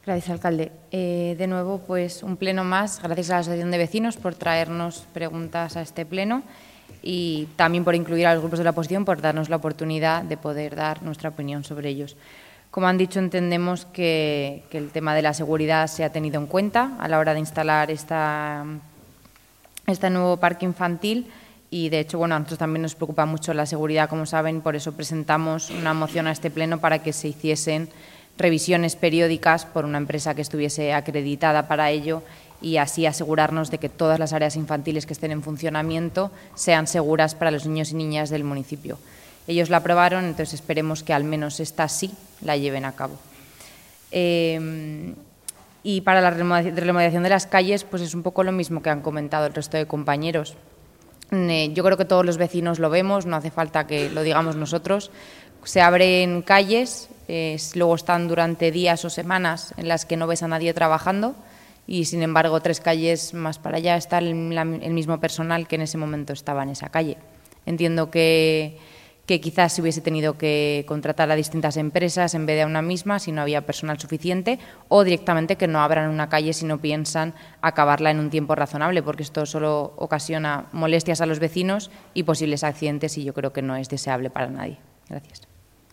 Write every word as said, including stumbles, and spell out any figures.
Gracias, alcalde. Eh, de nuevo, pues un pleno más. Gracias a la Asociación de Vecinos por traernos preguntas a este pleno y también por incluir a los grupos de la oposición, por darnos la oportunidad de poder dar nuestra opinión sobre ellos. Como han dicho, entendemos que, que el tema de la seguridad se ha tenido en cuenta a la hora de instalar esta, este nuevo parque infantil y, de hecho, bueno, a nosotros también nos preocupa mucho la seguridad, como saben, por eso presentamos una moción a este pleno para que se hiciesen revisiones periódicas por una empresa que estuviese acreditada para ello y así asegurarnos de que todas las áreas infantiles que estén en funcionamiento sean seguras para los niños y niñas del municipio. Ellos la aprobaron, entonces esperemos que al menos esta sí la lleven a cabo. Eh, y para la remodelación de las calles, pues es un poco lo mismo que han comentado el resto de compañeros. Eh, yo creo que todos los vecinos lo vemos, no hace falta que lo digamos nosotros. Se abren calles, eh, luego están durante días o semanas en las que no ves a nadie trabajando y, sin embargo, tres calles más para allá está el, la, el mismo personal que en ese momento estaba en esa calle. Entiendo que, que quizás se hubiese tenido que contratar a distintas empresas en vez de a una misma si no había personal suficiente, o directamente que no abran una calle si no piensan acabarla en un tiempo razonable, porque esto solo ocasiona molestias a los vecinos y posibles accidentes y yo creo que no es deseable para nadie. Gracias.